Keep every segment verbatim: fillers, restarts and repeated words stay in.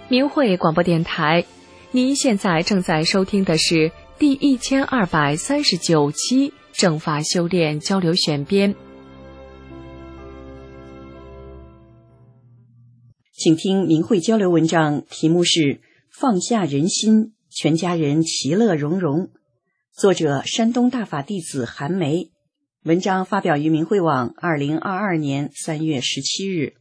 明慧广播电台，您现在正在收听的是第一千二百三十九期正法修炼交流选编。 请听明慧交流文章，题目是放下人心，全家人其乐融融。作者山东大法弟子韩梅，文章发表于明慧网二零二二年三月十七日。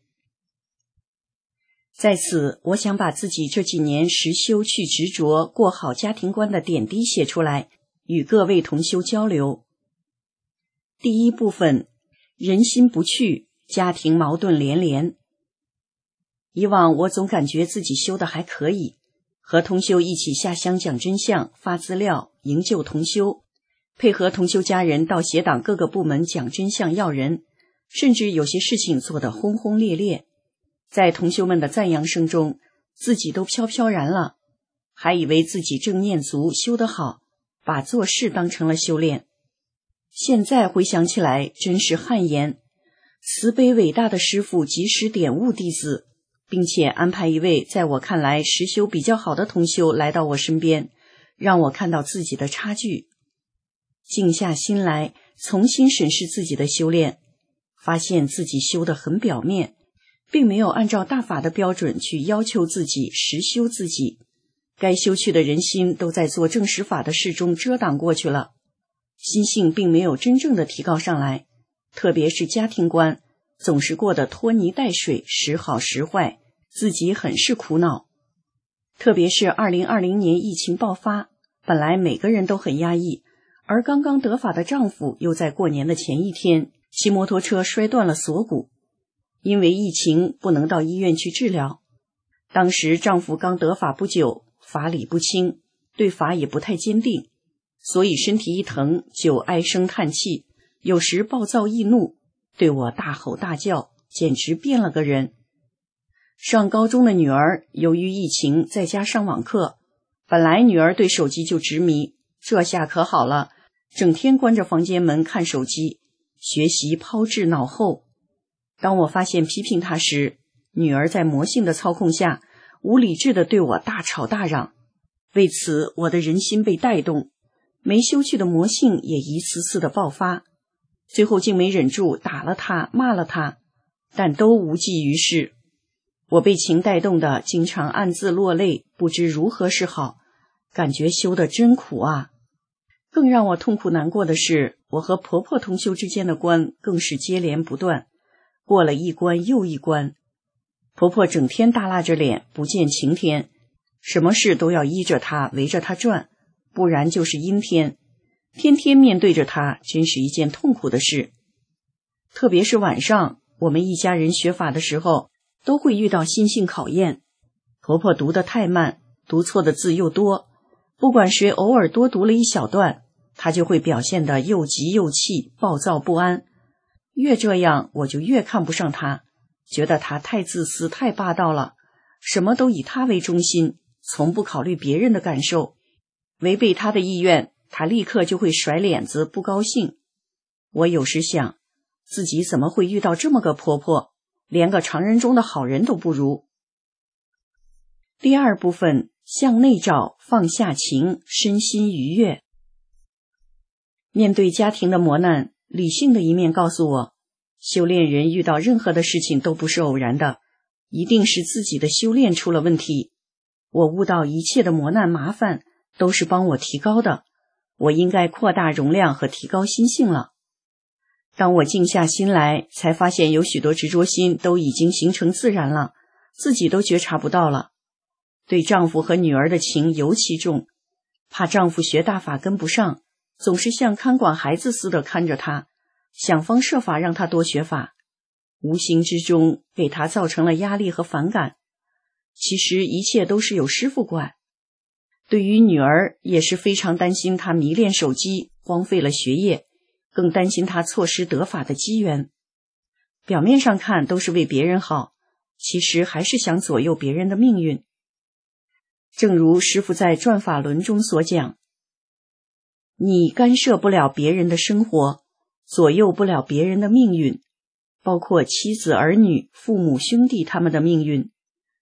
在此，我想把自己这几年实修去执着过好家庭观的点滴写出来，与各位同修交流。第一部分，人心不去，家庭矛盾连连。以往我总感觉自己修得还可以，和同修一起下乡讲真相、发资料、营救同修，配合同修家人到协党各个部门讲真相要人，甚至有些事情做得轰轰烈烈。在同修们的赞扬声中，自己都飘飘然了，还以为自己正念足，修得好，把做事当成了修炼。现在回想起来，真是汗颜。慈悲伟大的师父及时点悟弟子，并且安排一位在我看来实修比较好的同修来到我身边，让我看到自己的差距。静下心来，重新审视自己的修炼，发现自己修得很表面，并没有按照大法的标准去要求自己，实修自己。该修去的人心都在做正实法的事中遮挡过去了，心性并没有真正的提高上来，特别是家庭观，总是过得拖泥带水，时好时坏，自己很是苦恼。特别是二零二零年疫情爆发，本来每个人都很压抑，而刚刚得法的丈夫又在过年的前一天骑摩托车摔断了锁骨，因为疫情不能到医院去治疗。当时丈夫刚得法不久，法理不清，对法也不太坚定，所以身体一疼就唉声叹气，有时暴躁易怒，对我大吼大叫，简直变了个人。上高中的女儿由于疫情在家上网课，本来女儿对手机就执迷，这下可好了，整天关着房间门看手机，学习抛至脑后。当我发现批评她时，女儿在魔性的操控下，无理智地对我大吵大嚷。为此，我的人心被带动，没修去的魔性也一次次的爆发，最后竟没忍住打了她，骂了她，但都无济于事。我被情带动的，经常暗自落泪，不知如何是好，感觉修得真苦啊。更让我痛苦难过的是，我和婆婆同修之间的关更是接连不断，过了一关又一关。婆婆整天耷拉着脸，不见晴天，什么事都要依着她，围着她转，不然就是阴天。天天面对着她，真是一件痛苦的事。特别是晚上，我们一家人学法的时候，都会遇到心性考验。婆婆读得太慢，读错的字又多，不管谁偶尔多读了一小段，她就会表现得又急又气，暴躁不安。越这样，我就越看不上她，觉得她太自私，太霸道了，什么都以她为中心，从不考虑别人的感受。违背她的意愿，她立刻就会甩脸子，不高兴。我有时想，自己怎么会遇到这么个婆婆，连个常人中的好人都不如。第二部分，向内找，放下情，身心愉悦。面对家庭的磨难，理性的一面告诉我，修炼人遇到任何的事情都不是偶然的，一定是自己的修炼出了问题。我悟到一切的磨难麻烦都是帮我提高的，我应该扩大容量和提高心性了。当我静下心来，才发现有许多执着心都已经形成自然了，自己都觉察不到了。对丈夫和女儿的情尤其重，怕丈夫学大法跟不上，总是像看管孩子似的看着他，想方设法让他多学法，无形之中给他造成了压力和反感。其实一切都是有师父管。对于女儿也是非常担心她迷恋手机，荒废了学业，更担心她错失得法的机缘。表面上看都是为别人好，其实还是想左右别人的命运。正如师父在转法轮中所讲，你干涉不了别人的生活，左右不了别人的命运，包括妻子儿女、父母兄弟他们的命运，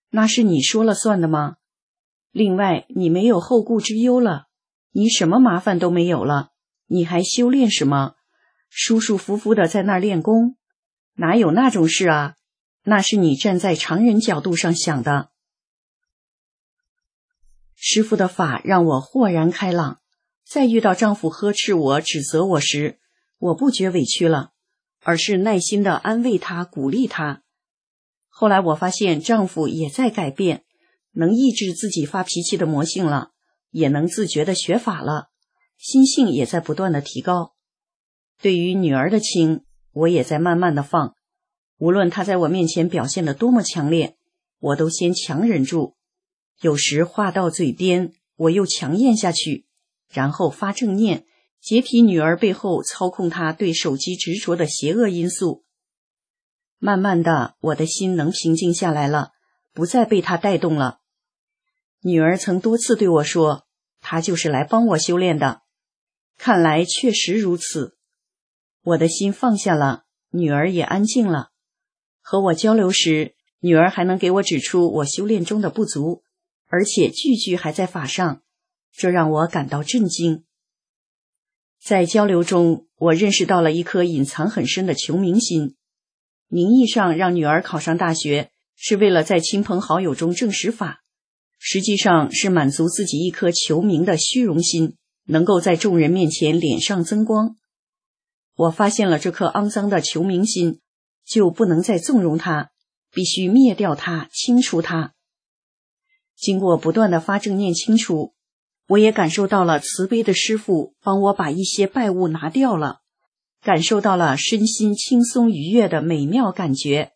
那是你说了算的吗？另外，你没有后顾之忧了，你什么麻烦都没有了，你还修炼什么？舒舒服服的在那儿练功？哪有那种事啊？那是你站在常人角度上想的。师父的法让我豁然开朗，再遇到丈夫呵斥我、指责我时，我不觉委屈了，而是耐心地安慰他、鼓励他。后来我发现丈夫也在改变，能抑制自己发脾气的魔性了，也能自觉地学法了，心性也在不断地提高。对于女儿的情，我也在慢慢地放，无论她在我面前表现得多么强烈，我都先强忍住，有时话到嘴边，我又强咽下去，然后发正念，解体女儿背后操控她对手机执着的邪恶因素。慢慢的，我的心能平静下来了，不再被她带动了。女儿曾多次对我说，她就是来帮我修炼的，看来确实如此。我的心放下了，女儿也安静了。和我交流时，女儿还能给我指出我修炼中的不足，而且句句还在法上，这让我感到震惊。在交流中，我认识到了一颗隐藏很深的求名心。名义上让女儿考上大学，是为了在亲朋好友中证实法，实际上是满足自己一颗求名的虚荣心，能够在众人面前脸上增光。我发现了这颗肮脏的求名心，就不能再纵容它，必须灭掉它，清除它。经过不断的发正念清除，我也感受到了慈悲的师父帮我把一些败物拿掉了，感受到了身心轻松愉悦的美妙感觉。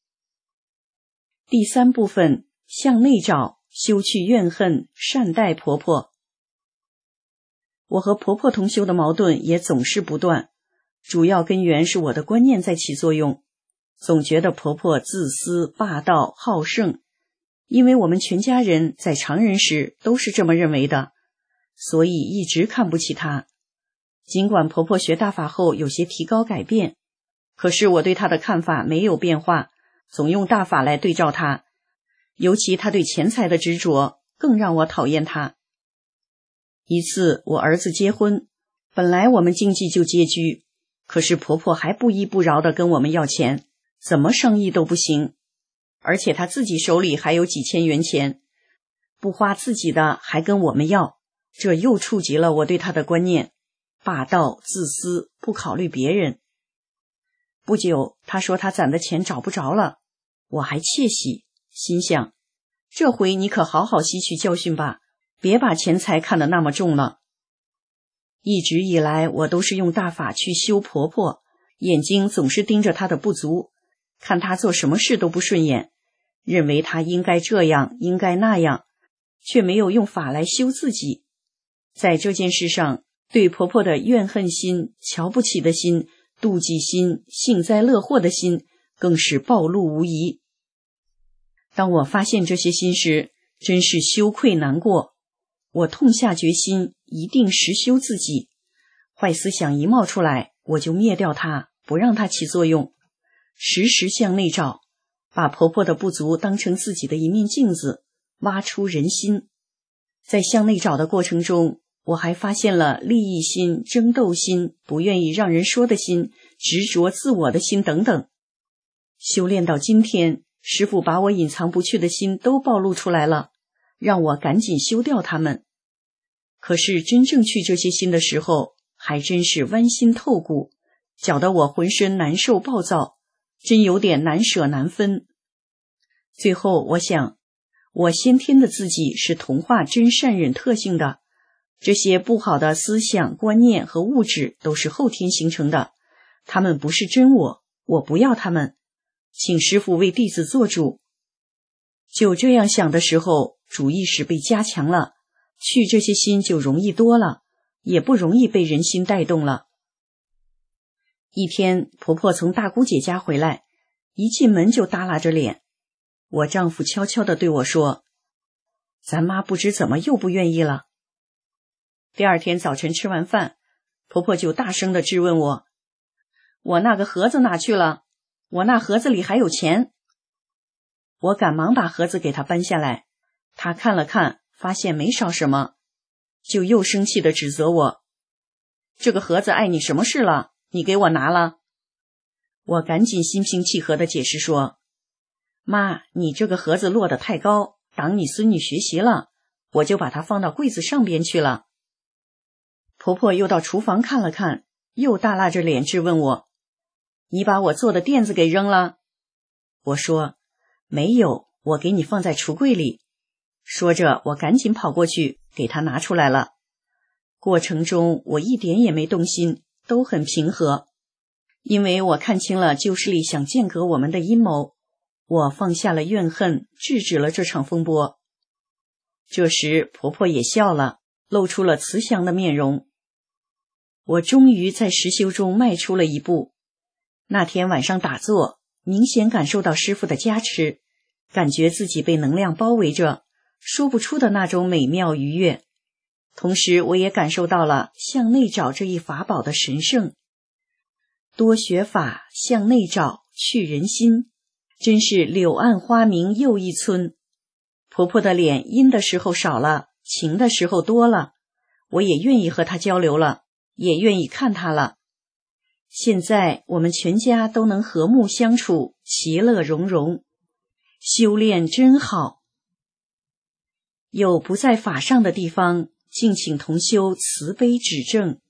第三部分，向内找，修去怨恨，善待婆婆。我和婆婆同修的矛盾也总是不断，主要根源是我的观念在起作用，总觉得婆婆自私、霸道、好胜，因为我们全家人在常人时都是这么认为的，所以一直看不起她。尽管婆婆学大法后有些提高改变，可是我对她的看法没有变化，总用大法来对照她，尤其她对钱财的执着更让我讨厌她。一次我儿子结婚，本来我们经济就拮据，可是婆婆还不依不饶地跟我们要钱，怎么生意都不行，而且她自己手里还有几千元钱，不花自己的还跟我们要，这又触及了我对她的观念，霸道、自私，不考虑别人。不久，她说她攒的钱找不着了，我还窃喜，心想，这回你可好好吸取教训吧，别把钱财看得那么重了。一直以来，我都是用大法去修婆婆，眼睛总是盯着她的不足，看她做什么事都不顺眼，认为她应该这样，应该那样，却没有用法来修自己。在这件事上，对婆婆的怨恨心、瞧不起的心、妒忌心、幸灾乐祸的心更是暴露无遗。当我发现这些心时，真是羞愧难过，我痛下决心，一定实修自己。坏思想一冒出来，我就灭掉它，不让它起作用，时时向内找，把婆婆的不足当成自己的一面镜子，挖出人心。在向内找的过程中，我还发现了利益心、争斗心、不愿意让人说的心、执着自我的心等等。修炼到今天，师父把我隐藏不去的心都暴露出来了，让我赶紧修掉它们。可是真正去这些心的时候，还真是剜心透骨，搅得我浑身难受暴躁，真有点难舍难分。最后我想，我先天的自己是同化真善忍特性的，这些不好的思想、观念和物质都是后天形成的，他们不是真我，我不要他们，请师父为弟子做主。就这样想的时候，主意识被加强了，去这些心就容易多了，也不容易被人心带动了。一天，婆婆从大姑姐家回来，一进门就耷拉着脸。我丈夫悄悄地对我说，咱妈不知怎么又不愿意了。第二天早晨吃完饭，婆婆就大声地质问我，我那个盒子哪去了？我那盒子里还有钱。 我赶忙把盒子给他搬下来，他看了看，发现没少什么，就又生气地指责我，这个盒子碍你什么事了？你给我拿了。我赶紧心平气和地解释说，妈，你这个盒子落得太高，挡你孙女学习了，我就把它放到柜子上边去了。婆婆又到厨房看了看，又大拉着脸质问我，你把我做的垫子给扔了？我说，没有，我给你放在橱柜里。说着，我赶紧跑过去给她拿出来了。过程中我一点也没动心，都很平和，因为我看清了旧势力想间隔我们的阴谋，我放下了怨恨，制止了这场风波。这时婆婆也笑了，露出了慈祥的面容。我终于在实修中迈出了一步。那天晚上打坐，明显感受到师父的加持，感觉自己被能量包围着，说不出的那种美妙愉悦。同时我也感受到了向内找这一法宝的神圣。多学法，向内找，去人心，真是柳暗花明又一村。婆婆的脸阴的时候少了，晴的时候多了，我也愿意和她交流了，也愿意看她了。现在我们全家都能和睦相处，其乐融融，修炼真好。有不在法上的地方，敬请同修慈悲指正。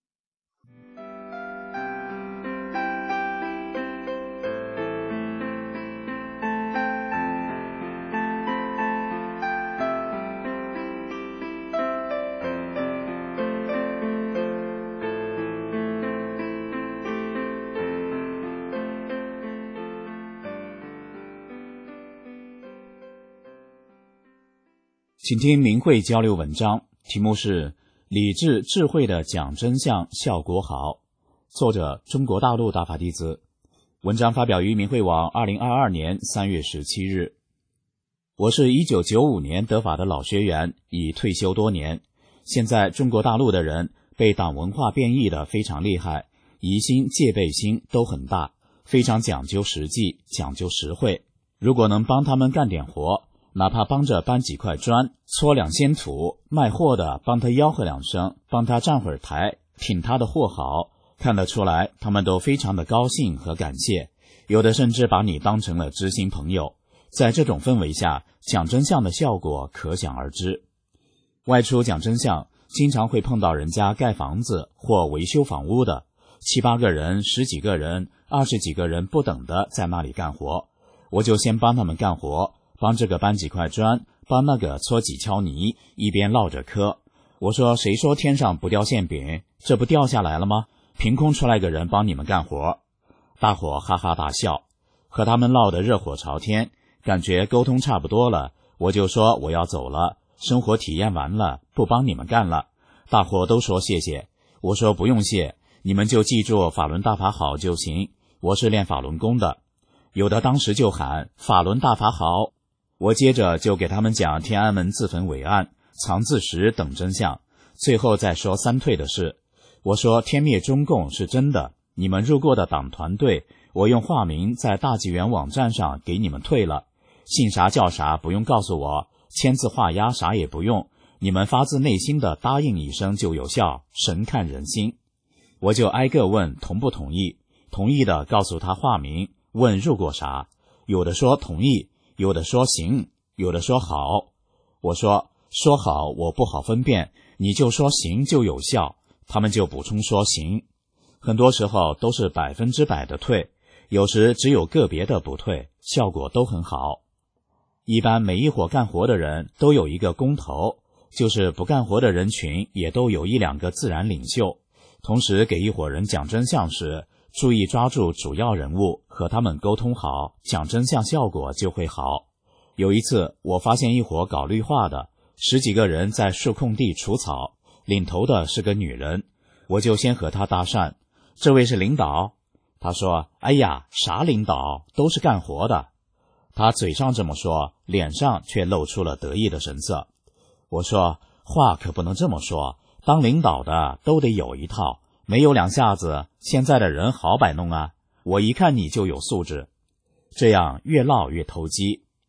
请听明慧交流文章，题目是理智智慧的讲真相效果好，作者中国大陆大法弟子。文章发表于明慧网二零二二年三月十七日。我是一九九五年得法的老学员，已退休多年。现在中国大陆的人被党文化变异的非常厉害，疑心戒备心都很大，非常讲究实际，讲究实惠。如果能帮他们干点活，哪怕帮着搬几块砖，搓两仙土，卖货的帮他吆喝两声，帮他站会儿台，挺他的货好，看得出来他们都非常的高兴和感谢，有的甚至把你当成了知心朋友。在这种氛围下，讲真相的效果可想而知。外出讲真相，经常会碰到人家盖房子或维修房屋的，七八个人、十几个人、二十几个人不等的在那里干活，我就先帮他们干活，帮这个搬几块砖，帮那个搓几锹泥，一边唠着嗑。我说，谁说天上不掉馅饼？这不掉下来了吗？凭空出来个人帮你们干活。大伙哈哈大笑，和他们唠得热火朝天，感觉沟通差不多了，我就说我要走了，生活体验完了，不帮你们干了。大伙都说谢谢，我说不用谢，你们就记住法轮大法好就行，我是练法轮功的。有的当时就喊法轮大法好。我接着就给他们讲天安门自焚伟案、藏字石等真相，最后再说三退的事。我说天灭中共是真的，你们入过的党团队，我用化名在大纪元网站上给你们退了，姓啥叫啥不用告诉我，签字画押啥也不用，你们发自内心的答应一声就有效，神看人心。我就挨个问同不同意，同意的告诉他化名，问入过啥，有的说同意，有的说行，有的说好。我说说好我不好分辨，你就说行就有效，他们就补充说行。很多时候都是百分之百的退，有时只有个别的不退，效果都很好。一般每一伙干活的人都有一个工头，就是不干活的人群也都有一两个自然领袖。同时给一伙人讲真相时，注意抓住主要人物，和他们沟通好，讲真相效果就会好。有一次我发现一伙搞绿化的，十几个人在树空地除草，领头的是个女人，我就先和她搭讪，这位是领导？她说，哎呀，啥领导，都是干活的。她嘴上这么说，脸上却露出了得意的神色。我说，话可不能这么说，当领导的都得有一套，没有两下子，现在的人好摆弄啊，我一看你就有素质。这样越唠越投机。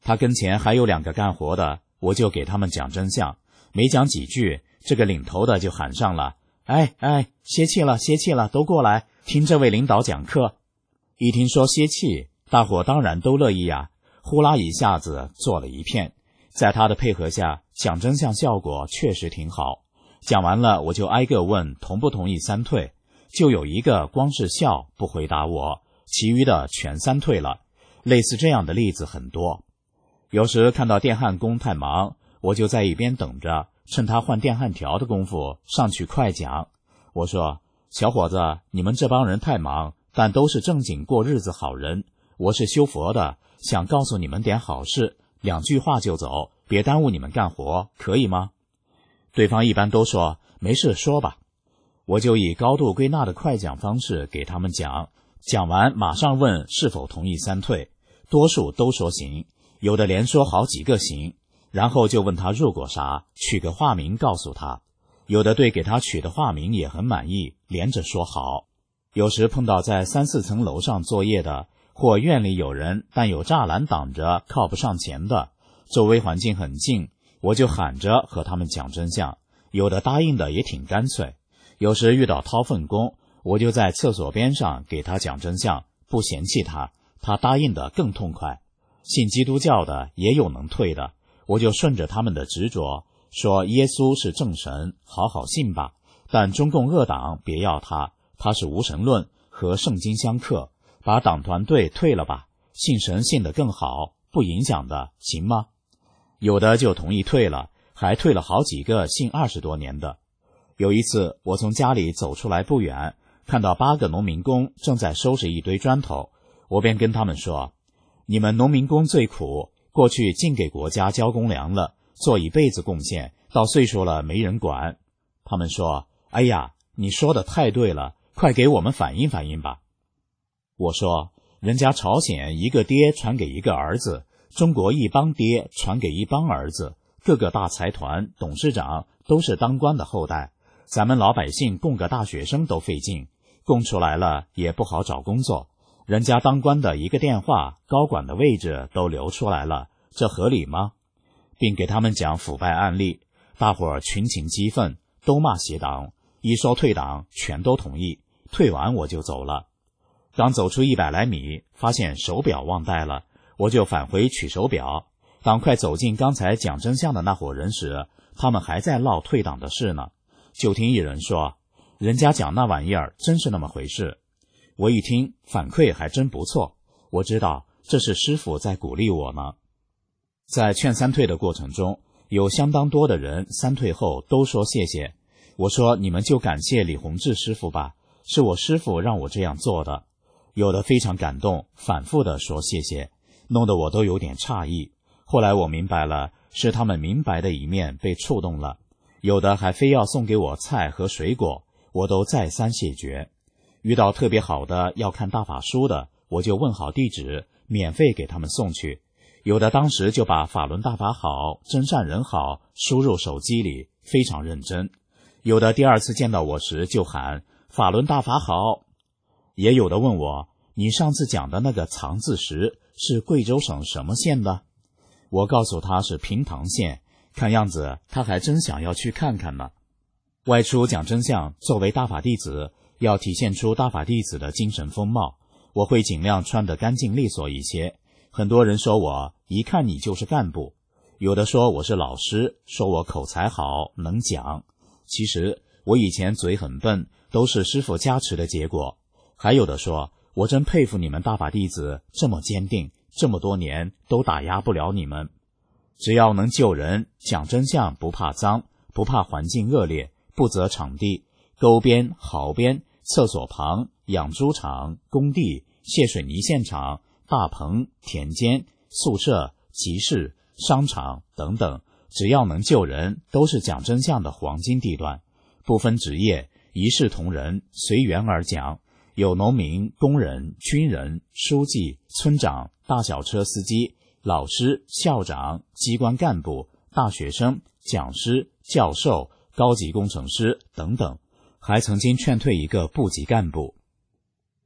他跟前还有两个干活的，我就给他们讲真相，没讲几句，这个领头的就喊上了，哎哎，歇气了歇气了，都过来听这位领导讲课。一听说歇气，大伙当然都乐意呀，呼啦一下子坐了一片。在他的配合下，讲真相效果确实挺好。讲完了，我就挨个问同不同意三退，就有一个光是笑不回答我，其余的全三退了。类似这样的例子很多。有时看到电焊工太忙，我就在一边等着，趁他换电焊条的功夫上去快讲。我说，小伙子，你们这帮人太忙，但都是正经过日子好人，我是修佛的，想告诉你们点好事，两句话就走，别耽误你们干活，可以吗？对方一般都说没事说吧。我就以高度归纳的快讲方式给他们讲，讲完马上问是否同意三退，多数都说行，有的连说好几个行，然后就问他入过啥，取个化名告诉他，有的对给他取的化名也很满意，连着说好。有时碰到在三四层楼上作业的，或院里有人但有栅栏挡着靠不上前的，周围环境很静，我就喊着和他们讲真相，有的答应的也挺干脆。有时遇到掏粪工，我就在厕所边上给他讲真相，不嫌弃他，他答应的更痛快。信基督教的也有能退的，我就顺着他们的执着，说耶稣是正神，好好信吧，但中共恶党别要他，他是无神论，和圣经相克，把党团队退了吧，信神信得更好，不影响的，行吗？有的就同意退了，还退了好几个信二十多年的。有一次我从家里走出来不远，看到八个农民工正在收拾一堆砖头，我便跟他们说，你们农民工最苦，过去净给国家交公粮了，做一辈子贡献，到岁数了没人管。他们说，哎呀，你说的太对了，快给我们反映反映吧。我说，人家朝鲜一个爹传给一个儿子，中国一帮爹传给一帮儿子，各个大财团董事长都是当官的后代，咱们老百姓供个大学生都费劲，供出来了也不好找工作，人家当官的一个电话，高管的位置都留出来了，这合理吗？并给他们讲腐败案例，大伙儿群情激愤，都骂邪党，一说退党全都同意，退完我就走了。刚走出一百来米，发现手表忘带了，我就返回取手表。当快走进刚才讲真相的那伙人时，他们还在唠退党的事呢。就听一人说，人家讲那玩意儿真是那么回事。我一听，反馈还真不错，我知道这是师父在鼓励我呢。在劝三退的过程中，有相当多的人三退后都说谢谢。我说，你们就感谢李洪志师父吧，是我师父让我这样做的。有的非常感动，反复的说谢谢，弄得我都有点诧异。后来我明白了，是他们明白的一面被触动了。有的还非要送给我菜和水果，我都再三谢绝。遇到特别好的要看大法书的，我就问好地址，免费给他们送去。有的当时就把法轮大法好，真善人好输入手机里，非常认真。有的第二次见到我时就喊法轮大法好。也有的问我，你上次讲的那个藏字石是贵州省什么县的？我告诉他是平塘县，看样子他还真想要去看看呢。外出讲真相，作为大法弟子，要体现出大法弟子的精神风貌，我会尽量穿得干净利索一些。很多人说我一看你就是干部，有的说我是老师，说我口才好能讲。其实我以前嘴很笨，都是师父加持的结果。还有的说，我真佩服你们大法弟子这么坚定，这么多年都打压不了你们。只要能救人，讲真相不怕脏，不怕环境恶劣，不择场地，沟边、壕边、厕所旁、养猪场、工地、卸水泥现场、大棚、田间、宿舍、集市、商场等等，只要能救人，都是讲真相的黄金地段。不分职业，一视同仁，随缘而讲。有农民、工人、军人、书记、村长、大小车司机、老师、校长、机关干部、大学生、讲师、教授、高级工程师等等，还曾经劝退一个部级干部。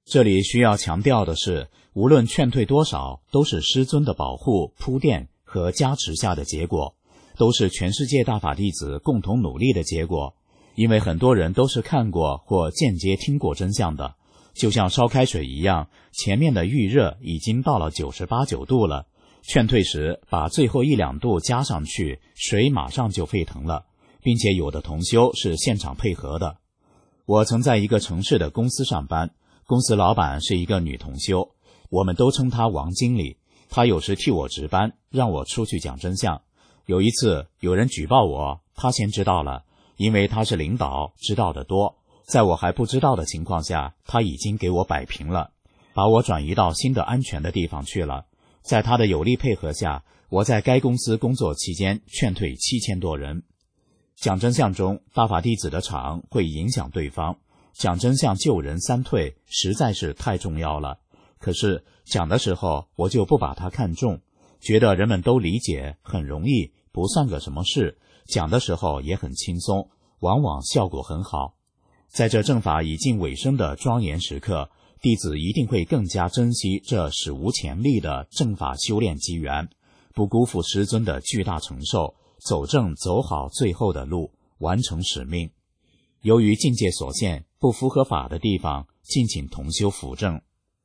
这里需要强调的是，无论劝退多少，都是师尊的保护、铺垫和加持下的结果，都是全世界大法弟子共同努力的结果。因为很多人都是看过或间接听过真相的，就像烧开水一样，前面的预热已经到了九十八九度了，劝退时把最后一两度加上去，水马上就沸腾了，并且有的同修是现场配合的。我曾在一个城市的公司上班，公司老板是一个女同修，我们都称她王经理。她有时替我值班，让我出去讲真相。有一次有人举报我，她先知道了，因为她是领导，知道得多。在我还不知道的情况下，她已经给我摆平了，把我转移到新的安全的地方去了。在她的有力配合下，我在该公司工作期间劝退七千多人。讲真相中，大法弟子的场会影响对方，讲真相救人三退实在是太重要了。可是讲的时候我就不把它看重，觉得人们都理解，很容易，不算个什么事，讲的时候也很轻松，往往效果很好。在这正法已近尾声的庄严时刻，弟子一定会更加珍惜这史无前例的正法修炼机缘，不辜负师尊的巨大承受，走正走好最后的路，完成使命。由于境界所限，不符合法的地方，敬请同修辅正。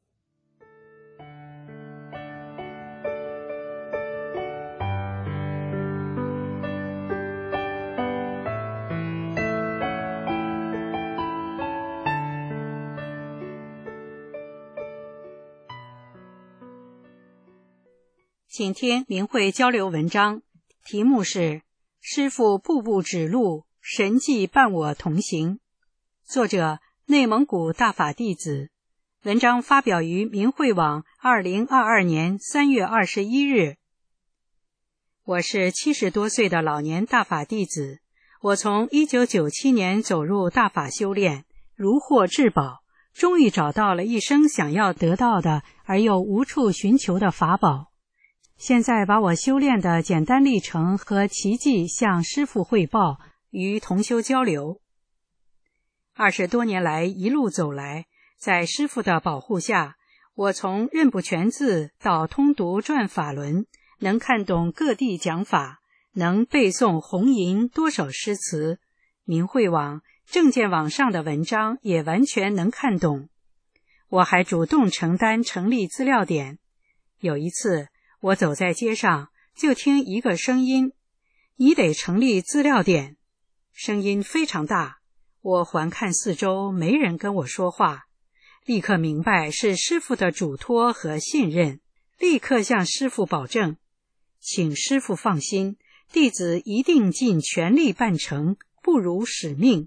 请听明慧交流文章，题目是师父步步指路，神迹伴我同行。作者内蒙古大法弟子。文章发表于明慧网二零二二年三月二十一日。我是七十多岁的老年大法弟子，我从一九九七年走入大法修炼，如获至宝，终于找到了一生想要得到的而又无处寻求的法宝。现在把我修炼的简单历程和奇迹向师父汇报，与同修交流。二十多年来一路走来，在师父的保护下，我从认不全字到通读转法轮，能看懂各地讲法，能背诵红吟多首诗词，明慧网、正见网上的文章也完全能看懂。我还主动承担成立资料点。有一次我走在街上，就听一个声音，你得成立资料点。声音非常大，我环看四周，没人跟我说话，立刻明白是师父的嘱托和信任，立刻向师父保证，请师父放心，弟子一定尽全力办成，不辱使命。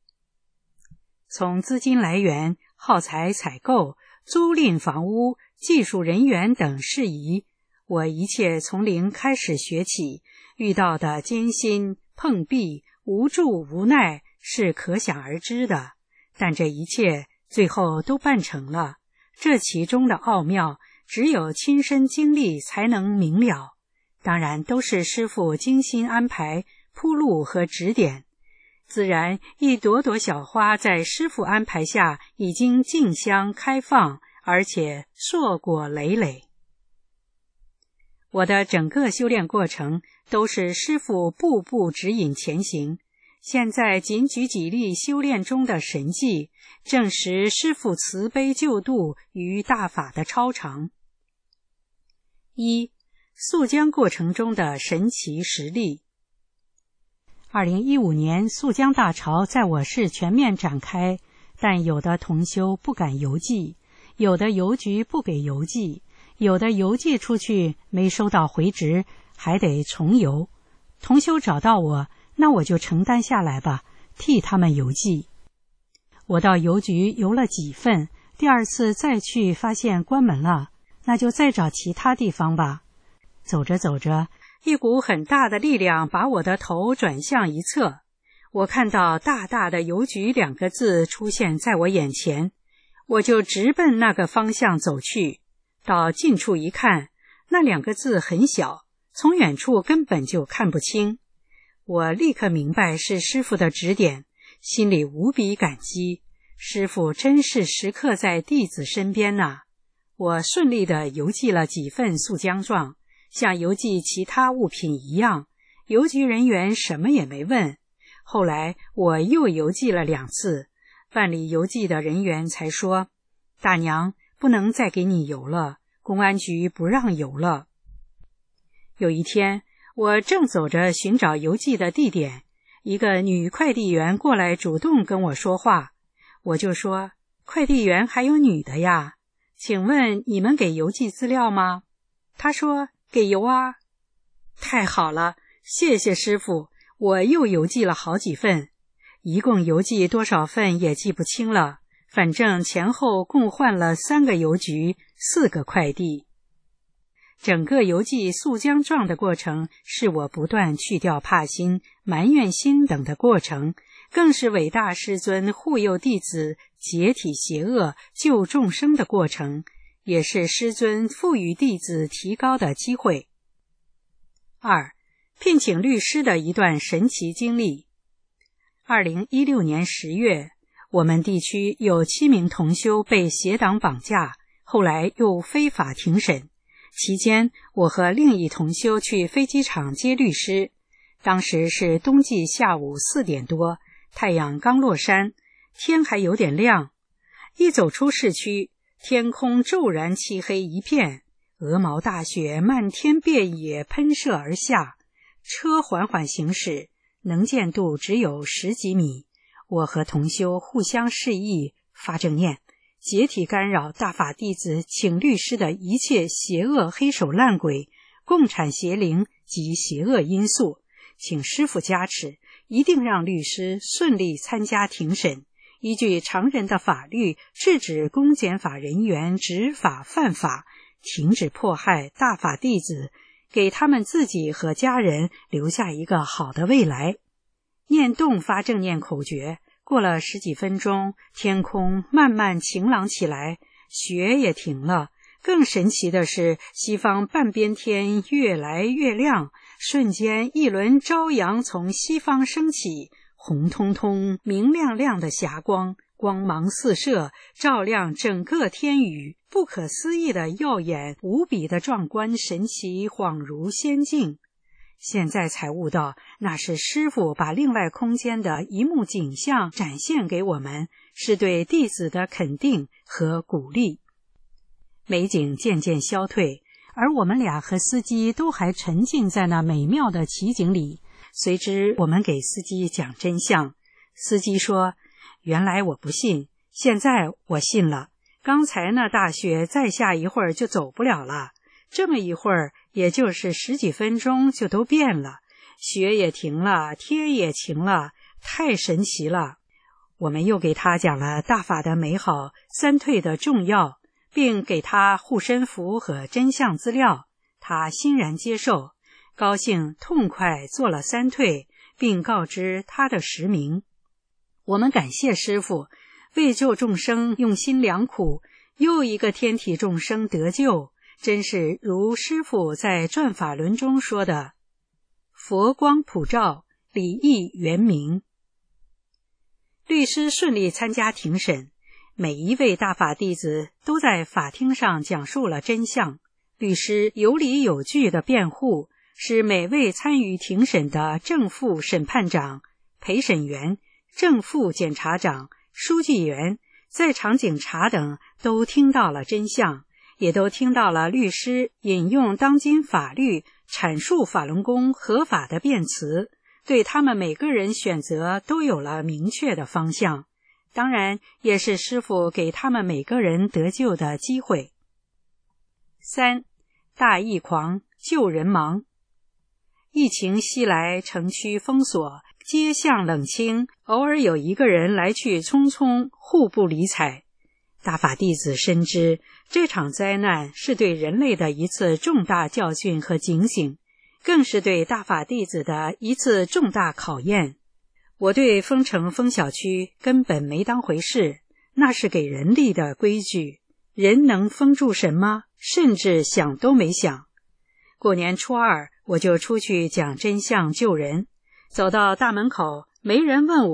从资金来源、耗材采购、租赁房屋、技术人员等事宜，我一切从零开始学起，遇到的艰辛、碰壁、无助、无奈是可想而知的，但这一切最后都办成了。这其中的奥妙，只有亲身经历才能明了。当然都是师父精心安排、铺路和指点。自然一朵朵小花在师父安排下已经竞相开放，而且硕果累累。我的整个修炼过程都是师父步步指引前行，现在仅举几例修炼中的神迹，证实师父慈悲救度与大法的超常。一、肃江过程中的神奇实例。二零一五年肃江大潮在我市全面展开，但有的同修不敢邮寄，有的邮局不给邮寄，有的邮寄出去没收到回执，还得重邮。同修找到我，那我就承担下来吧，替他们邮寄。我到邮局邮了几份，第二次再去发现关门了，那就再找其他地方吧。走着走着，一股很大的力量把我的头转向一侧，我看到大大的邮局两个字出现在我眼前，我就直奔那个方向走去。到近处一看，那两个字很小，从远处根本就看不清。我立刻明白是师父的指点，心里无比感激。 师父真是时刻在弟子身边呐。我顺利地邮寄了几份诉将状，像邮寄其他物品一样，邮局人员什么也没问。后来我又邮寄了两次，办理邮寄的人员才说，大娘，不能再给你邮了，公安局不让邮了。有一天，我正走着寻找邮寄的地点，一个女快递员过来主动跟我说话，我就说，快递员还有女的呀，请问你们给邮寄资料吗？她说，给邮啊。太好了，谢谢师傅，我又邮寄了好几份，一共邮寄多少份也记不清了，反正前后共换了三个邮局，四个快递。整个邮寄诉将状的过程，是我不断去掉怕心、埋怨心等的过程，更是伟大师尊护佑弟子、解体邪恶、救众生的过程，也是师尊赋予弟子提高的机会。二、聘请律师的一段神奇经历。二零一六年十月，我们地区有七名同修被邪党绑架，后来又非法庭审。期间，我和另一同修去飞机场接律师，当时是冬季下午四点多，太阳刚落山，天还有点亮。一走出市区，天空骤然漆黑一片，鹅毛大雪漫天遍野喷射而下，车缓缓行驶，能见度只有十几米。我和同修互相示意，发正念，解体干扰大法弟子请律师的一切邪恶黑手烂鬼、共产邪灵及邪恶因素，请师父加持，一定让律师顺利参加庭审，依据常人的法律制止公检法人员执法犯法，停止迫害大法弟子，给他们自己和家人留下一个好的未来。念动发正念口诀，过了十几分钟，天空慢慢晴朗起来，雪也停了。更神奇的是，西方半边天越来越亮，瞬间一轮朝阳从西方升起，红彤彤明亮亮的霞光，光芒四射，照亮整个天宇，不可思议的耀眼，无比的壮观神奇，恍如仙境。现在才悟到，那是师父把另外空间的一幕景象展现给我们，是对弟子的肯定和鼓励。美景渐渐消退，而我们俩和司机都还沉浸在那美妙的奇景里。随之我们给司机讲真相，司机说，原来我不信，现在我信了。刚才那大雪再下一会儿就走不了了，这么一会儿也就是十几分钟就都变了，雪也停了，天也晴了，太神奇了。我们又给他讲了大法的美好，三退的重要，并给他护身符和真相资料，他欣然接受，高兴痛快做了三退，并告知他的实名。我们感谢师父为救众生用心良苦，又一个天体众生得救，真是如师父在转法轮中说的，佛光普照，理义圆明。律师顺利参加庭审，每一位大法弟子都在法庭上讲述了真相，律师有理有据的辩护，使每位参与庭审的正副审判长、陪审员、正副检察长、书记员、在场警察等都听到了真相，也都听到了律师引用当今法律阐述法轮功合法的辩词，对他们每个人选择都有了明确的方向，当然也是师父给他们每个人得救的机会。三、大疫狂，救人忙。疫情袭来，城区封锁，街巷冷清，偶尔有一个人来去匆匆，互不理睬。大法弟子深知，这场灾难是对人类的一次重大教训和警醒，更是对大法弟子的一次重大考验。我对封城封小区根本没当回事，那是给人立的规矩，人能封住什么？甚至想都没想。过年初二，我就出去讲真相救人，走到大门口，没人问我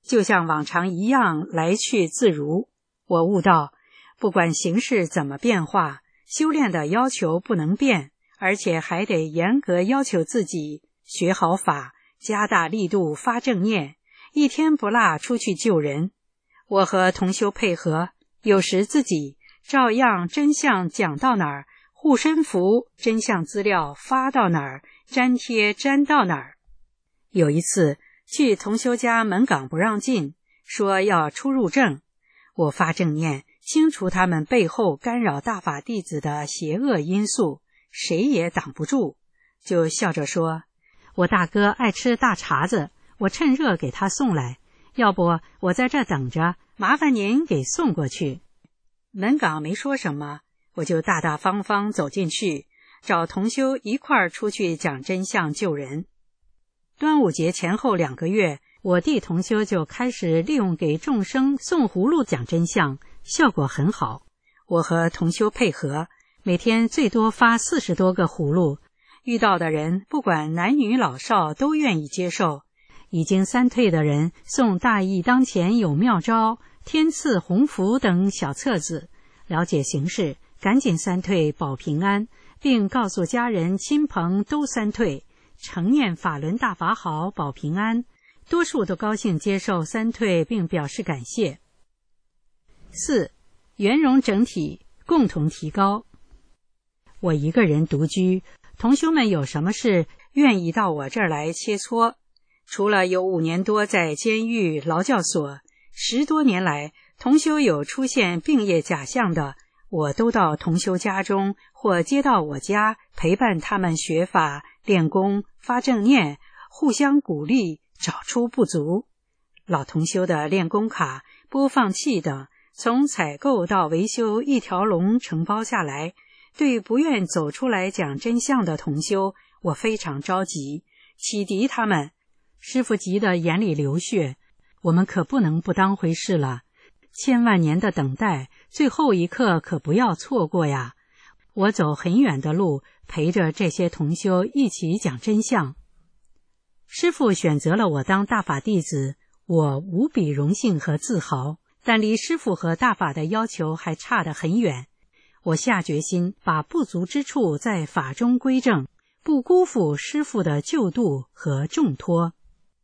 就像往常一样来去自如。我悟到，不管形势怎么变化，修炼的要求不能变，而且还得严格要求自己，学好法，加大力度发正念，一天不落出去救人。我和同修配合，有时自己照样真相讲到哪儿，护身符真相资料发到哪儿，粘贴粘到哪儿。有一次去同修家门岗不让进，说要出入证，我发正念，清除他们背后干扰大法弟子的邪恶因素，谁也挡不住，就笑着说，我大哥爱吃大碴子，我趁热给他送来，要不我在这等着，麻烦您给送过去。门岗没说什么，我就大大方方走进去，找同修一块儿出去讲真相救人。端午节前后两个月，我弟同修就开始利用给众生送葫芦讲真相，效果很好。我和同修配合，每天最多发四十多个葫芦，遇到的人不管男女老少都愿意接受。已经三退的人送大义当前有妙招、天赐鸿福等小册子，了解形势，赶紧三退保平安，并告诉家人亲朋都三退，承念法轮大法好保平安，多数都高兴接受三退并表示感谢。四、圆融整体，共同提高。我一个人独居，同修们有什么事愿意到我这儿来切磋。除了有五年多在监狱劳教所，十多年来同修有出现病业假象的，我都到同修家中或接到我家，陪伴他们学法、练功、发正念，互相鼓励，找出不足。老同修的练功卡、播放器等，从采购到维修一条龙承包下来。对不愿走出来讲真相的同修，我非常着急，启迪他们。师父急得眼里流血，我们可不能不当回事了，千万年的等待，最后一刻可不要错过呀！我走很远的路，陪着这些同修一起讲真相。师父选择了我当大法弟子，我无比荣幸和自豪，但离师父和大法的要求还差得很远。我下决心把不足之处在法中归正，不辜负师父的救度和重托。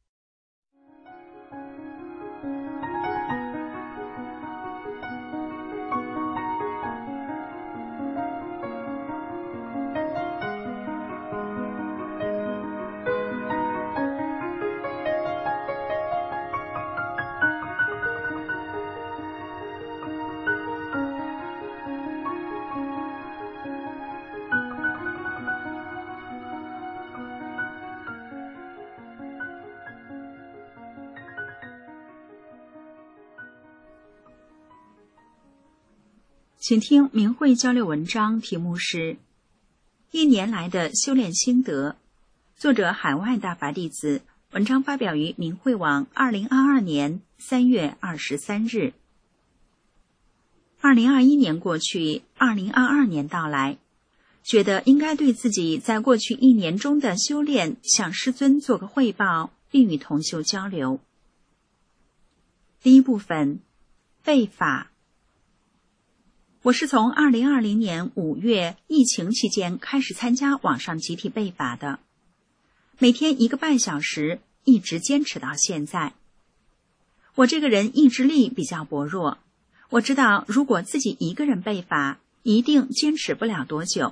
请听明慧交流文章，题目是《一年来的修炼心得》，作者海外大法弟子，文章发表于明慧网二零二二年三月二十三日。二零二一年过去，二零二二年到来，觉得应该对自己在过去一年中的修炼向师尊做个汇报，并与同修交流。第一部分，背法。我是从二零二零年五月疫情期间开始参加网上集体背法的，每天一个半小时，一直坚持到现在。我这个人意志力比较薄弱，我知道如果自己一个人背法，一定坚持不了多久。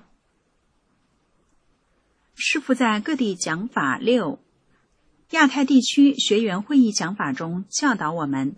师父在各地讲法六亚太地区学员会议讲法中教导我们，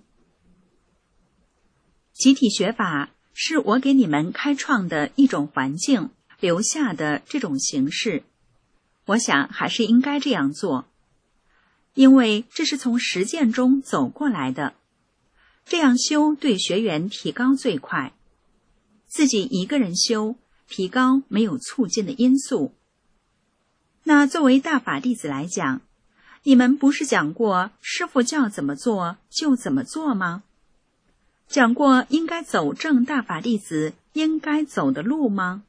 集体学法是我给你们开创的一种环境，留下的这种形式。我想还是应该这样做，因为这是从实践中走过来的。这样修对学员提高最快，自己一个人修，提高没有促进的因素。那作为大法弟子来讲，你们不是讲过师父教怎么做就怎么做吗？讲过应该走正大法弟子应该走的路吗？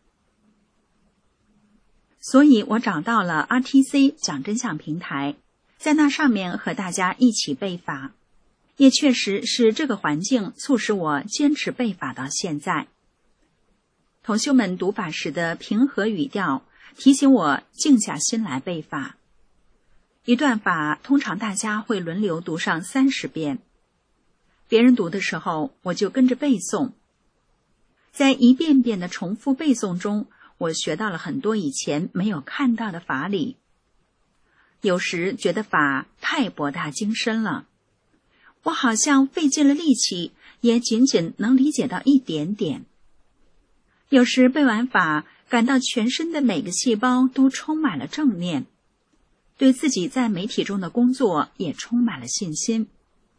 所以我找到了 R T C 讲真相平台， 在那上面和大家一起背法，也确实是这个环境促使我坚持背法到现在。同修们读法时的平和语调提醒我静下心来背法。一段法通常大家会轮流读上三十遍，别人读的时候我就跟着背诵。在一遍遍的重复背诵中，我学到了很多以前没有看到的法理。有时觉得法太博大精深了，我好像费尽了力气，也仅仅能理解到一点点。有时背完法，感到全身的每个细胞都充满了正念，对自己在媒体中的工作也充满了信心。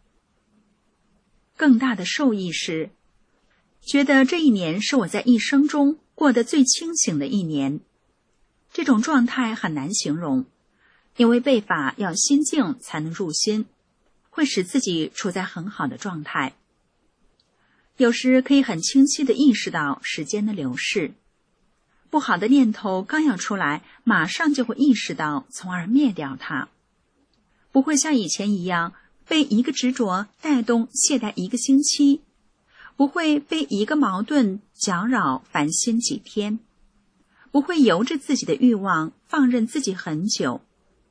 更大的受益是，觉得这一年是我在一生中过得最清醒的一年。这种状态很难形容，因为背法要心静才能入心，会使自己处在很好的状态。有时可以很清晰地意识到时间的流逝，不好的念头刚要出来，马上就会意识到，从而灭掉它。不会像以前一样被一个执着带动懈怠一个星期，不会被一个矛盾搅扰烦心几天，不会由着自己的欲望放任自己很久。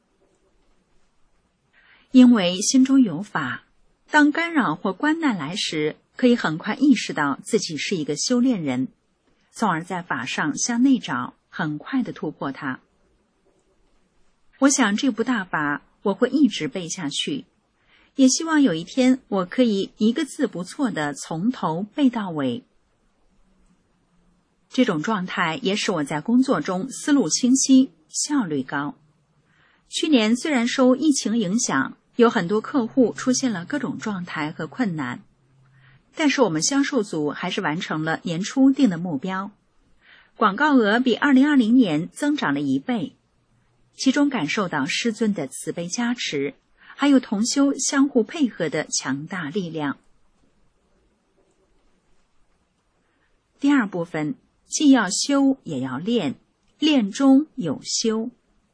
因为心中有法，当干扰或关难来时，可以很快意识到自己是一个修炼人，从而在法上向内找，很快地突破它。我想这部大法我会一直背下去，也希望有一天我可以一个字不错地从头背到尾。这种状态也使我在工作中思路清晰，效率高。去年虽然受疫情影响，有很多客户出现了各种状态和困难，但是我们销售组还是完成了年初定的目标，广告额比二零二零年增长了一倍，其中感受到师尊的慈悲加持，还有同修相互配合的强大力量。第二部分，既要修也要练，练中有修。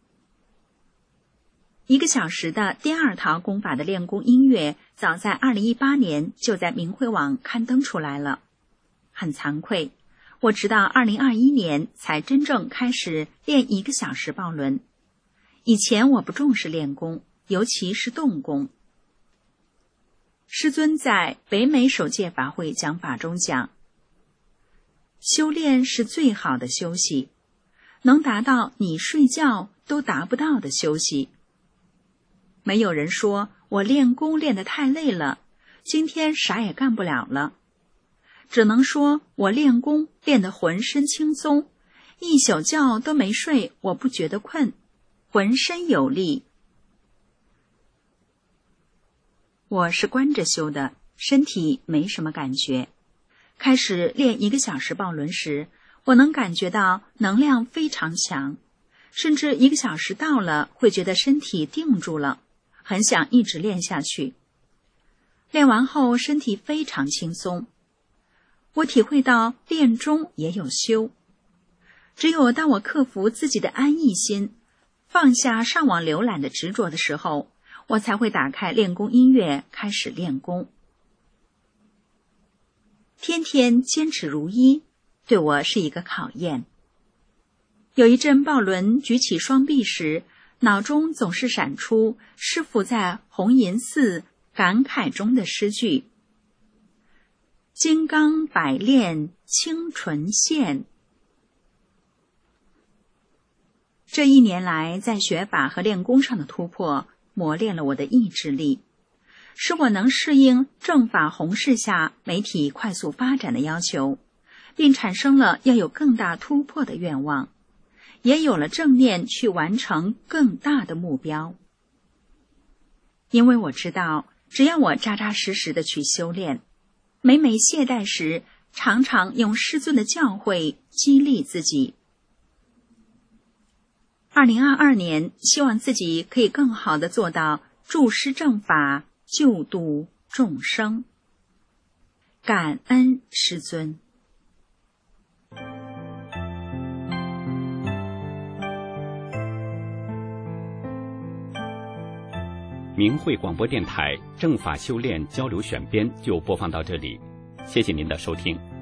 一个小时的第二套功法的练功音乐，早在二零一八年就在明慧网刊登出来了。很惭愧，我直到二零二一年才真正开始练一个小时抱轮。以前我不重视练功，尤其是动功。师尊在北美首届法会讲法中讲，修炼是最好的休息，能达到你睡觉都达不到的休息。没有人说我练功练得太累了，今天啥也干不了了，只能说我练功练得浑身轻松，一宿觉都没睡，我不觉得困，浑身有力。我是关着修的，身体没什么感觉。开始练一个小时抱轮时，我能感觉到能量非常强，甚至一个小时到了，会觉得身体定住了，很想一直练下去。练完后身体非常轻松，我体会到练中也有修。只有当我克服自己的安逸心，放下上网浏览的执着的时候，我才会打开练功音乐，开始练功。天天坚持如一，对我是一个考验。有一阵抱轮举起双臂时，脑中总是闪出师父在红银寺感慨中的诗句：金刚百炼清纯现。这一年来，在学法和练功上的突破，磨练了我的意志力，使我能适应正法弘誓下媒体快速发展的要求，并产生了要有更大突破的愿望，也有了正念去完成更大的目标。因为我知道，只要我扎扎实实的去修炼，每每懈怠时，常常用师尊的教诲激励自己。二零二二年，希望自己可以更好地做到助师正法，救度众生。感恩师尊。 明慧广播电台正法修炼交流选编就播放到这里，谢谢您的收听。